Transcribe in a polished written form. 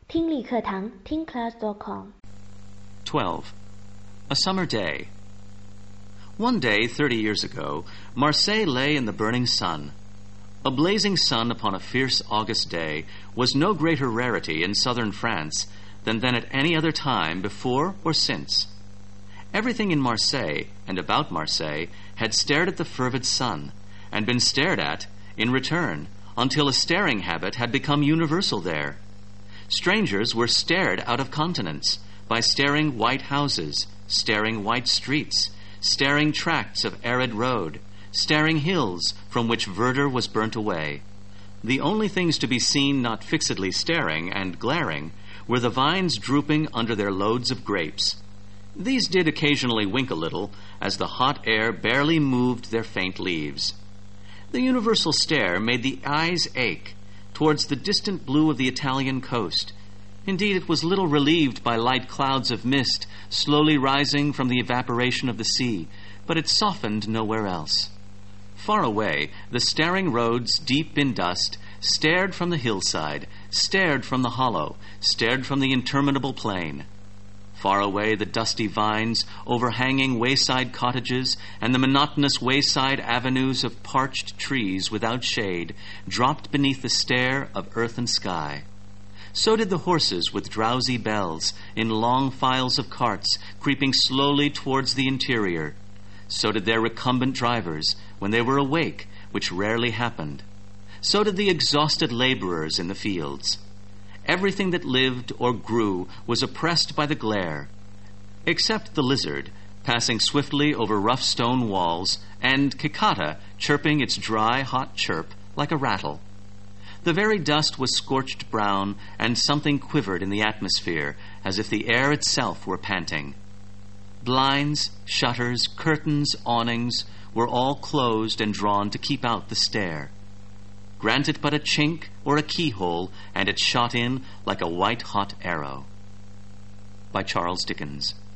听力课堂听 class.com. 12. A summer day. One day, 30 years ago, Marseille lay in the burning sun. A blazing sun upon a fierce August day was no greater rarity in southern France than at any other time before or since. Everything in Marseille and about Marseille had stared at the fervid sun, and been stared at in return, until a staring habit had become universal there. Strangers were stared out of countenance by staring white houses, staring white streets, staring tracts of arid road, staring hills from which verdure was burnt away. The only things to be seen not fixedly staring and glaring were the vines drooping under their loads of grapes. These did occasionally wink a little as the hot air barely moved their faint leaves. The universal stare made the eyes ache towards the distant blue of the Italian coast. Indeed, it was little relieved by light clouds of mist slowly rising from the evaporation of the sea, but it softened nowhere else. Far away, the staring roads, deep in dust, stared from the hillside, stared from the hollow, stared from the interminable plain. Far away, the dusty vines, overhanging wayside cottages, and the monotonous wayside avenues of parched trees without shade, dropped beneath the stare of earth and sky. So did the horses with drowsy bells, in long files of carts, creeping slowly towards the interior. So did their recumbent drivers, when they were awake, which rarely happened. So did the exhausted laborers in the fields. Everything that lived or grew was oppressed by the glare, except the lizard, passing swiftly over rough stone walls, and cicada chirping its dry, hot chirp like a rattle. The very dust was scorched brown, and something quivered in the atmosphere, as if the air itself were panting. Blinds, shutters, curtains, awnings were all closed and drawn to keep out the stare. Grant it but a chink or a keyhole, and it shot in like a white-hot arrow. By Charles Dickens.